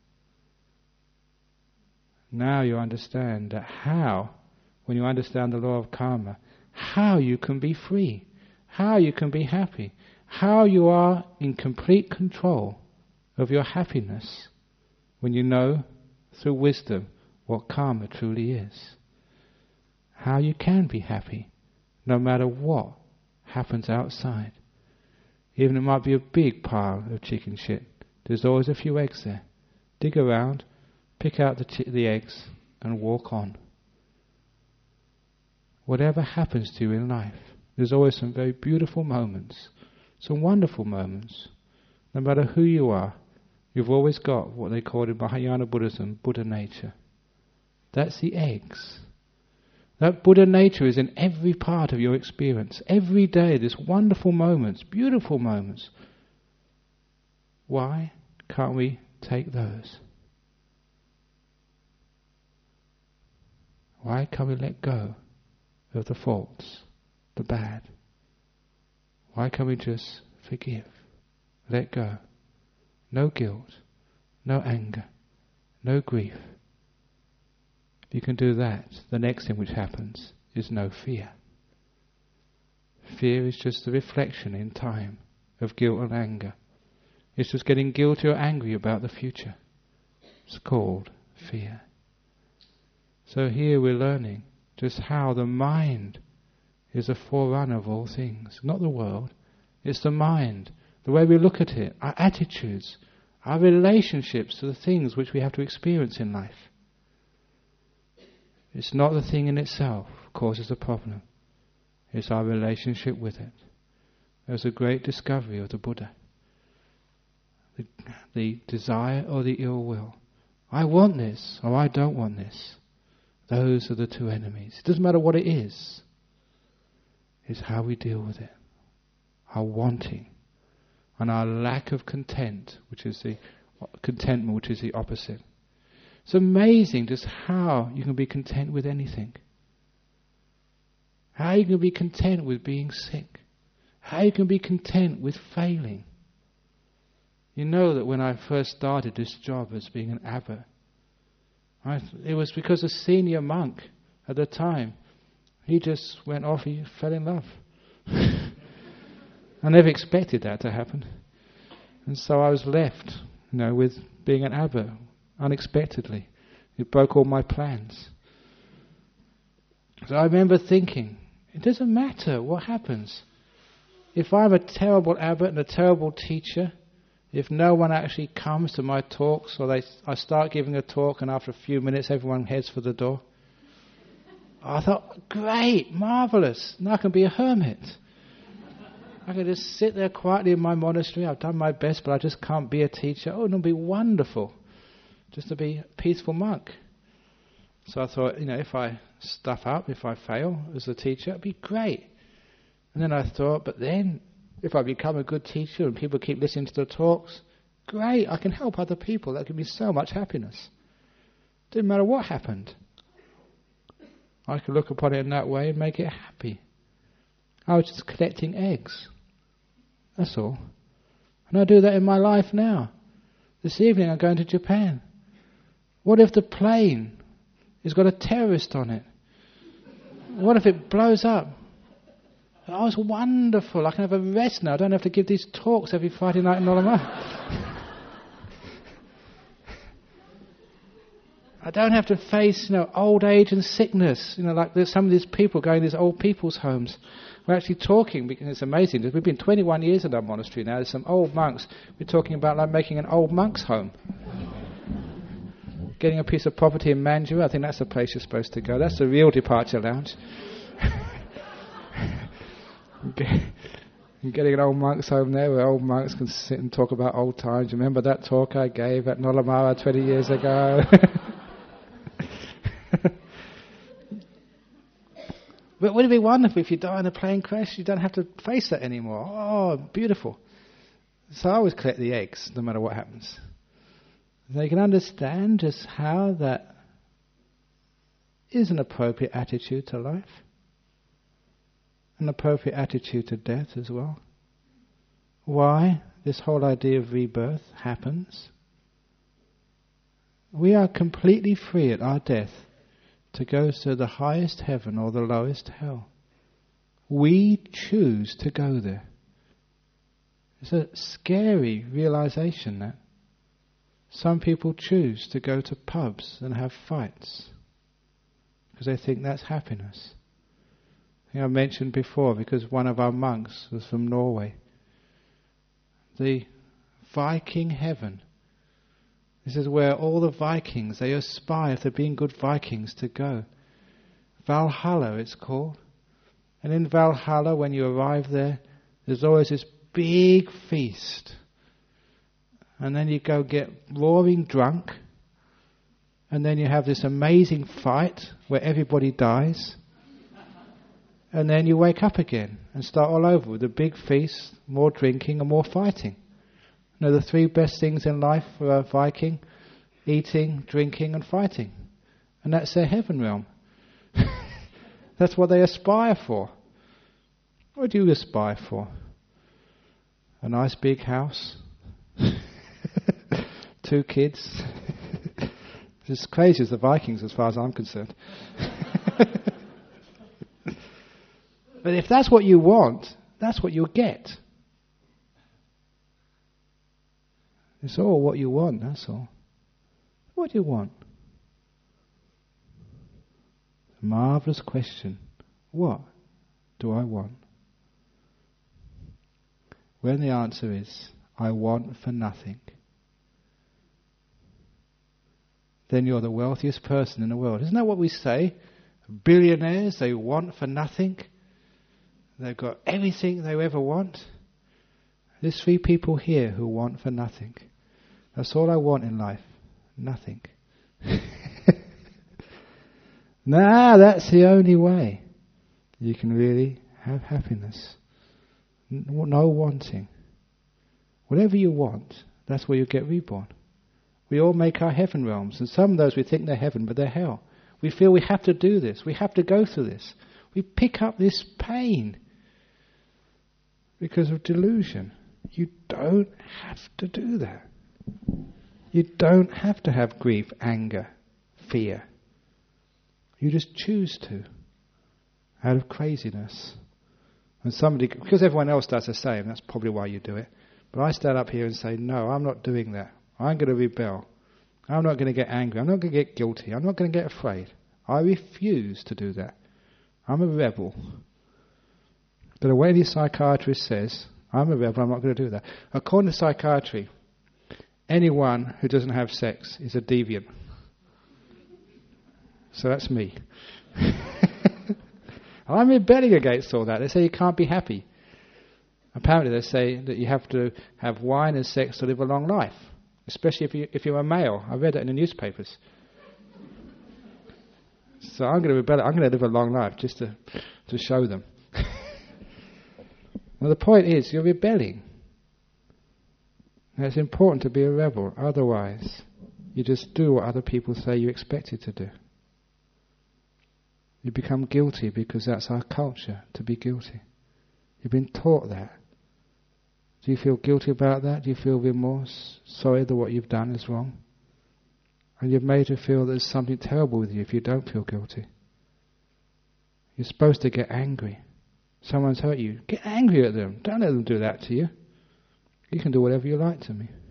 Now you understand that how, when you understand the law of karma, how you can be free, how you can be happy, how you are in complete control of your happiness when you know through wisdom what karma truly is. How you can be happy no matter what happens outside. Even it might be a big pile of chicken shit, there's always a few eggs there. Dig around, pick out the, chi- the eggs and walk on. Whatever happens to you in life, there's always some very beautiful moments, some wonderful moments. No matter who you are, you've always got what they call in Mahayana Buddhism, Buddha nature. That's the eggs. That Buddha nature is in every part of your experience. Every day there's wonderful moments, beautiful moments. Why can't we take those? Why can't we let go of the faults, the bad? Why can't we just forgive, let go? No guilt, no anger, no grief. If you can do that, the next thing which happens is no fear. Fear is just the reflection in time of guilt and anger. It's just getting guilty or angry about the future. It's called fear. So here we're learning just how the mind is a forerunner of all things. Not the world, it's the mind. The way we look at it, our attitudes, our relationships to the things which we have to experience in life. It's not the thing in itself that causes the problem. It's our relationship with it. There's a great discovery of the Buddha. The, the desire or the ill will. I want this or I don't want this. Those are the two enemies. It doesn't matter what it is. It's how we deal with it. Our wanting and our lack of content, which is the contentment, which is the opposite. It's amazing just how you can be content with anything. How you can be content with being sick. How you can be content with failing. You know that when I first started this job as being an abbot, I, it was because a senior monk at the time, he just went off, he fell in love. I never expected that to happen. And so I was left, you know, with being an abbot, unexpectedly. It broke all my plans. So I remember thinking, it doesn't matter what happens. If I'm a terrible abbot and a terrible teacher, If no one actually comes to my talks, or they, I start giving a talk and after a few minutes everyone heads for the door. I thought, great, marvellous, now I can be a hermit. I can just sit there quietly in my monastery. I've done my best, but I just can't be a teacher. Oh, it'll be wonderful just to be a peaceful monk. So I thought, you know, if I stuff up, if I fail as a teacher, it'd be great. And then I thought, but then if I become a good teacher and people keep listening to the talks, great, I can help other people. That gives me so much happiness. Didn't matter what happened. I could look upon it in that way and make it happy. I was just collecting eggs. That's all. And I do that in my life now. This evening I'm going to Japan. What if the plane has got a terrorist on it? What if it blows up? Oh, it's wonderful. I can have a rest now. I don't have to give these talks every Friday night in Olamah. I don't have to face, you know, old age and sickness. You know, like there's some of these people going to these old people's homes. We're actually talking, because it's amazing. We've been twenty-one years in our monastery now. There's some old monks. We're talking about like making an old monks' home. Getting a piece of property in Manjua, I think that's the place you're supposed to go. That's the real departure lounge. Getting an old monks' home there where old monks can sit and talk about old times. Remember that talk I gave at Nolamara twenty years ago? But wouldn't it be wonderful if you die in a plane crash, you don't have to face that anymore? Oh, beautiful. So I always collect the eggs, no matter what happens. So you can understand just how that is an appropriate attitude to life. An appropriate attitude to death as well. Why this whole idea of rebirth happens. We are completely free at our death to go to the highest heaven or the lowest hell. We choose to go there. It's a scary realization that some people choose to go to pubs and have fights because they think that's happiness. I think I mentioned before, because one of our monks was from Norway. The Viking heaven. This is where all the Vikings, they aspire to being good Vikings to go. Valhalla it's called. And in Valhalla, when you arrive there, there's always this big feast. And then you go get roaring drunk. And then you have this amazing fight where everybody dies. And then you wake up again and start all over with a big feast, more drinking and more fighting. You know, the three best things in life for a Viking: eating, drinking and fighting. And that's their heaven realm. That's what they aspire for. What do you aspire for? A nice big house? Two kids? It's as crazy as the Vikings as far as I'm concerned. But if that's what you want, that's what you'll get. It's all what you want, that's all. What do you want? A marvellous question. What do I want? When the answer is, I want for nothing, then you're the wealthiest person in the world. Isn't that what we say? Billionaires, they want for nothing. They've got everything they ever want. There's three people here who want for nothing. That's all I want in life. Nothing. Nah, that's the only way you can really have happiness. No wanting. Whatever you want, that's where you get reborn. We all make our heaven realms, and some of those we think they're heaven, but they're hell. We feel we have to do this. We have to go through this. We pick up this pain because of delusion. You don't have to do that. You don't have to have grief, anger, fear. You just choose to, out of craziness. And somebody, because everyone else does the same, that's probably why you do it. But I stand up here and say, no, I'm not doing that. I'm going to rebel. I'm not going to get angry. I'm not going to get guilty. I'm not going to get afraid. I refuse to do that. I'm a rebel. But when any psychiatrist says, I'm a rebel, I'm not going to do that. According to psychiatry, anyone who doesn't have sex is a deviant. So that's me. I'm rebelling against all that. They say you can't be happy. Apparently they say that you have to have wine and sex to live a long life, especially if, you, if you're a male. I read that in the newspapers. So I'm going to rebel. I'm going to live a long life just to, to show them. Well, the point is, you're rebelling. And it's important to be a rebel. Otherwise, you just do what other people say you expected to do. You become guilty because that's our culture, to be guilty. You've been taught that. Do you feel guilty about that? Do you feel remorse? Sorry that what you've done is wrong? And you're made to feel there's something terrible with you if you don't feel guilty. You're supposed to get angry. Someone's hurt you. Get angry at them. Don't let them do that to you. You can do whatever you like to me.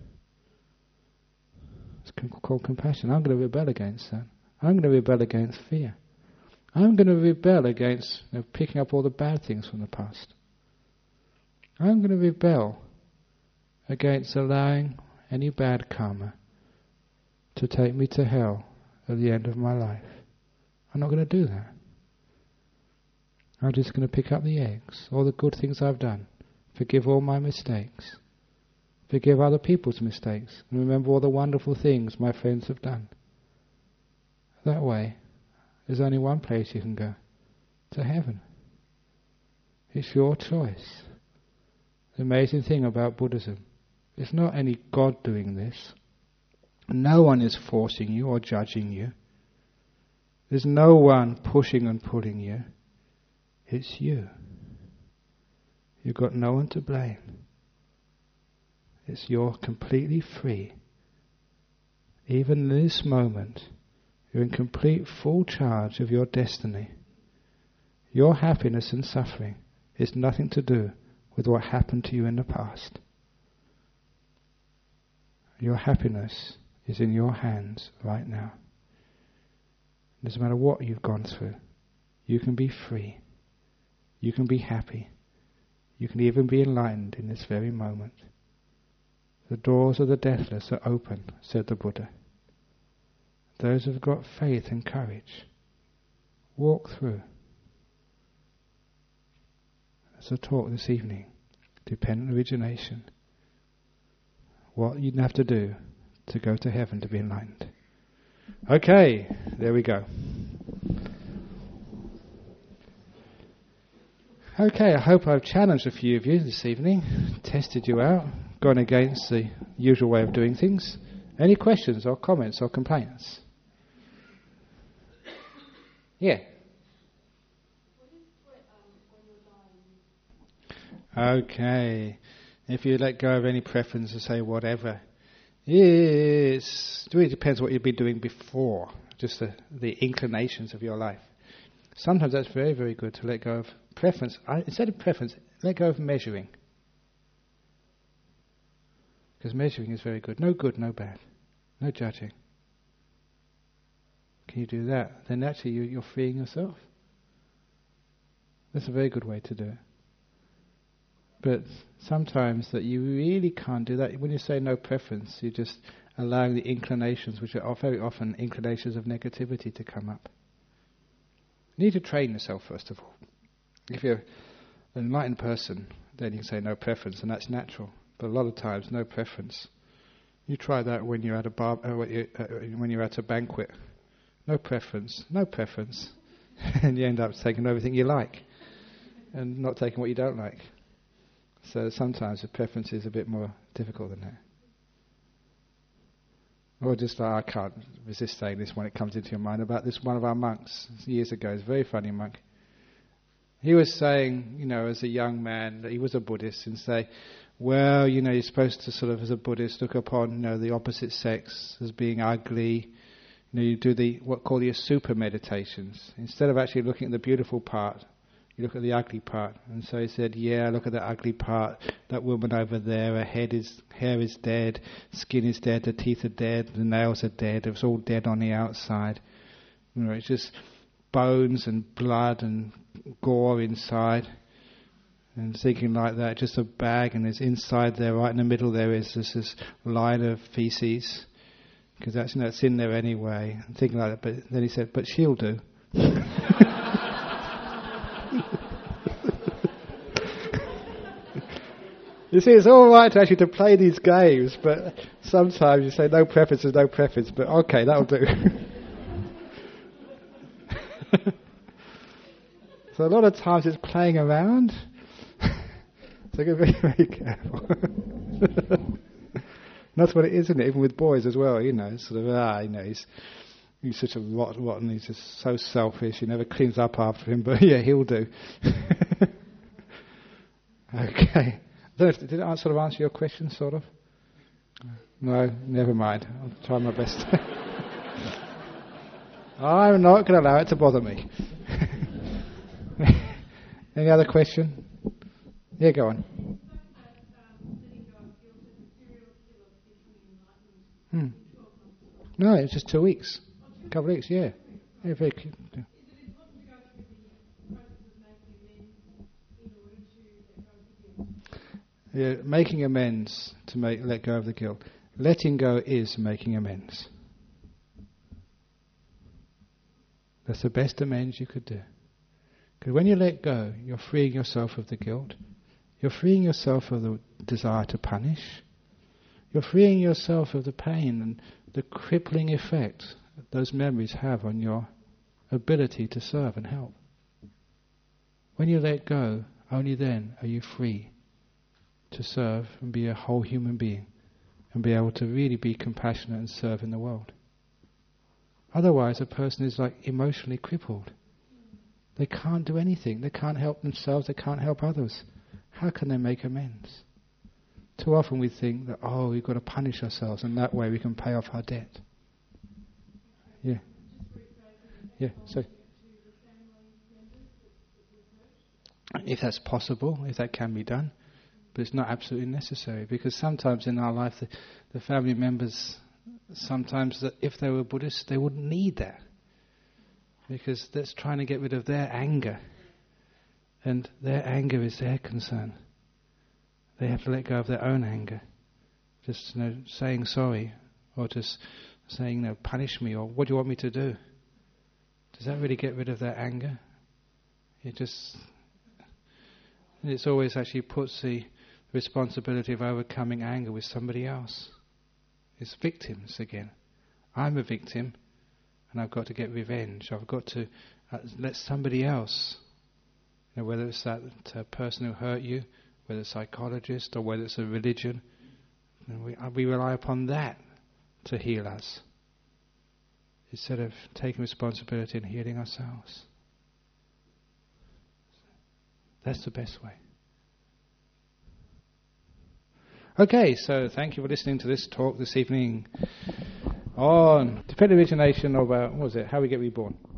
It's called compassion. I'm going to rebel against that. I'm going to rebel against fear. I'm going to rebel against you know, picking up all the bad things from the past. I'm going to rebel against allowing any bad karma to take me to hell at the end of my life. I'm not going to do that. I'm just going to pick up the eggs, all the good things I've done, forgive all my mistakes, forgive other people's mistakes, and remember all the wonderful things my friends have done. That way, there's only one place you can go, to heaven. It's your choice. The amazing thing about Buddhism, it's not any God doing this. No one is forcing you or judging you. There's no one pushing and pulling you. It's you. You've got no one to blame. It's you're completely free. Even in this moment, you're in complete full charge of your destiny. Your happiness and suffering is nothing to do with what happened to you in the past. Your happiness is in your hands right now. It doesn't matter what you've gone through. You can be free. You can be happy. You can even be enlightened in this very moment. The doors of the deathless are open, said the Buddha. Those who have got faith and courage, walk through. That's a talk this evening. Dependent origination. What you'd have to do to go to heaven to be enlightened. Okay, there we go. Okay, I hope I've challenged a few of you this evening, tested you out, gone against the usual way of doing things. Any questions or comments or complaints? Yeah. Okay. If you let go of any preference to say whatever, it's, it really depends what you've been doing before, just the, the inclinations of your life. Sometimes that's very, very good to let go of preference. I, instead of preference, let go of measuring. Because measuring is very good. No good, no bad. No judging. Can you do that? Then actually you, you're freeing yourself. That's a very good way to do it. But sometimes that you really can't do that. When you say no preference, you're just allowing the inclinations, which are very often inclinations of negativity, to come up. You need to train yourself first of all. If you're an enlightened person, then you can say no preference, and that's natural. But a lot of times, no preference. You try that when you're at a bar, uh, when you're at a banquet. No preference, no preference, and you end up taking everything you like, and not taking what you don't like. So sometimes the preference is a bit more difficult than that. Or just like, I can't resist saying this when it comes into your mind, about this one of our monks years ago. He's a very funny monk. He was saying, you know, as a young man, that he was a Buddhist, and say, well, you know, you're supposed to sort of, as a Buddhist, look upon, you know, the opposite sex as being ugly. You know, you do the what call your super meditations. Instead of actually looking at the beautiful part, you look at the ugly part. And so he said, yeah, look at the ugly part. That woman over there, her head is, hair is dead, skin is dead, the teeth are dead, the nails are dead. It's all dead on the outside. You know, it's just bones and blood and gore inside. And thinking like that, just a bag, and there's inside there, right in the middle there is this, this line of feces, because that's, you know, it's in there anyway. And thinking like that, but then he said, but she'll do. You see, it's all right to actually to play these games, but sometimes you say no preference is no preference, but okay, that'll do. So a lot of times it's playing around. So get very, very careful. That's what it is, isn't it? Even with boys as well, you know, sort of, ah, you know, he's he's such a rot, rotten, he's just so selfish, he never cleans up after him, but yeah, he'll do. Okay. I don't know if, did I sort of answer your question, sort of? No, never mind. I'll try my best. I'm not going to allow it to bother me. Any other question? Yeah, go on. Hmm. No, it's just two weeks. A couple of weeks, yeah. yeah very clear. Yeah. Yeah, making amends to make let go of the guilt. Letting go is making amends. That's the best amends you could do. Because when you let go, you're freeing yourself of the guilt. You're freeing yourself of the desire to punish. You're freeing yourself of the pain and the crippling effect that those memories have on your ability to serve and help. When you let go, only then are you free to serve and be a whole human being and be able to really be compassionate and serve in the world. Otherwise, a person is like emotionally crippled. They can't do anything. They can't help themselves. They can't help others. How can they make amends? Too often we think that, oh, we've got to punish ourselves and that way we can pay off our debt. Yeah. Yeah, so if that's possible, if that can be done, but it's not absolutely necessary, because sometimes in our life the, the family members, sometimes that if they were Buddhists, they wouldn't need that, because that's trying to get rid of their anger, and their anger is their concern. They have to let go of their own anger. Just, you know, saying sorry, or just saying, you know, punish me, or what do you want me to do? Does that really get rid of their anger? It just, it's always actually puts the responsibility of overcoming anger with somebody else. It's victims again. I'm a victim, and I've got to get revenge. I've got to uh, let somebody else, you know, whether it's that uh, person who hurt you, whether it's a psychologist or whether it's a religion, you know, we, uh, we rely upon that to heal us, instead of taking responsibility and healing ourselves. That's the best way. Okay, so thank you for listening to this talk this evening on dependent origination of, uh, what was it, how we get reborn.